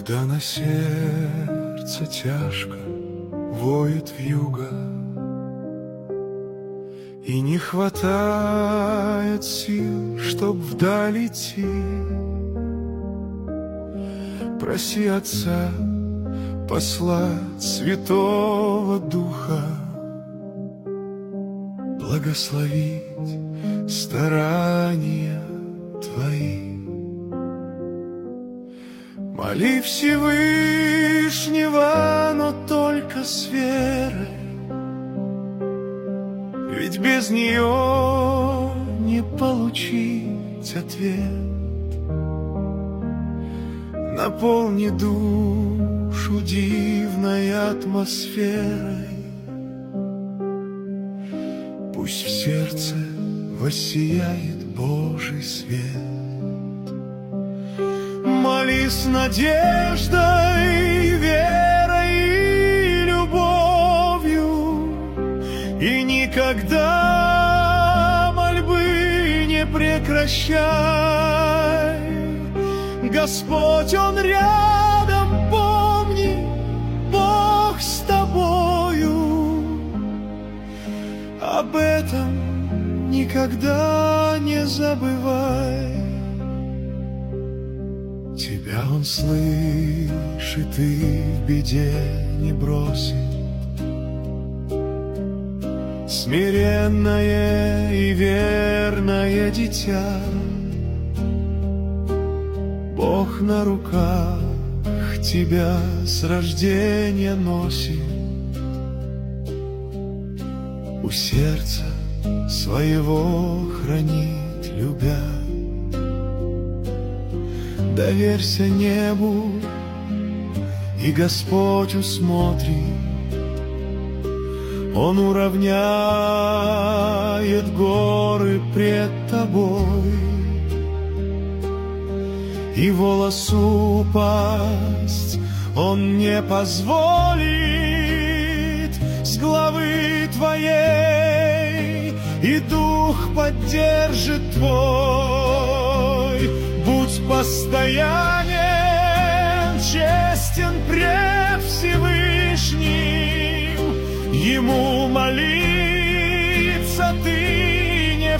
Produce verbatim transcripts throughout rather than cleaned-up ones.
Когда на сердце тяжко воет вьюга и не хватает сил, чтоб вдаль идти, проси Отца послать Святого Духа, благословить старания твои. Моли Всевышнего, но только с верой, ведь без нее не получить ответ. Наполни душу дивной атмосферой, пусть в сердце воссияет Божий свет. Молись надеждой, верой и любовью, и никогда мольбы не прекращай. Господь, Он рядом, помни, Бог с тобою. Об этом никогда не забывай. Тебя Он слышит и в беде не бросит. Смиренное и верное дитя Бог на руках тебя с рождения носит, у сердца своего хранит, любя. Доверься небу, и Господь усмотрит. Он уравняет горы пред тобой, и волосу упасть Он не позволит с главы твоей, и дух поддержит твой. Будь постоянен, честен пред Всевышним, Ему молиться ты не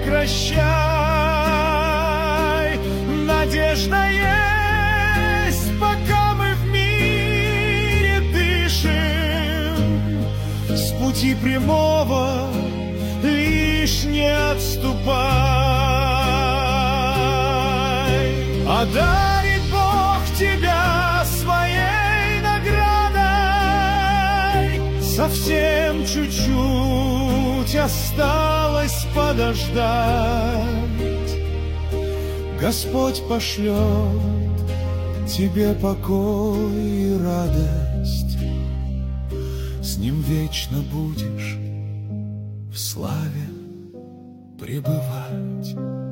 прекращай. Надежда есть, пока мы в мире дышим, с пути прямого лишь не отступай. Одарит Бог тебя своей наградой, совсем чуть-чуть осталось подождать. Господь пошлет тебе покой и радость, с Ним вечно будешь в славе пребывать.